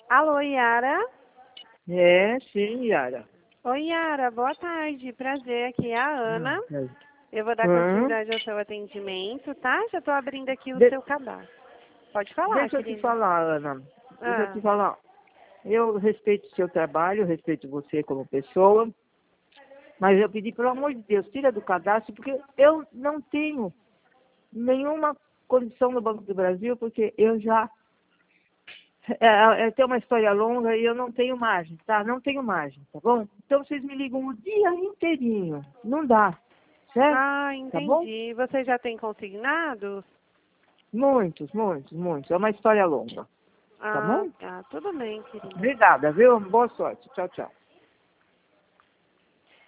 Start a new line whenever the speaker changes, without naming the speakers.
Alô, Yara?
Sim, Yara.
Oi, Yara, boa tarde. Prazer, aqui é a Ana. Eu vou dar
Hum.
continuidade ao seu atendimento, tá? Já estou abrindo aqui o seu cadastro. Pode falar,
Deixa eu
querida.
te falar, Ana. Deixa eu te falar. Eu respeito o seu trabalho, eu respeito você como pessoa, mas eu pedi, pelo amor de Deus, tira do cadastro, porque eu não tenho nenhuma condição no Banco do Brasil, porque eu já... tem uma história longa e eu não tenho margem, tá? Não tenho margem, tá bom? Então vocês me ligam o dia inteirinho. Não dá, certo?
Ah,
Tá bom?
entendi. Você já tem consignados?
Muitos, muitos, muitos. É uma história longa. Tá
Ah,
bom?
tá. Tudo bem, querida.
Obrigada, viu? Boa sorte. Tchau, tchau.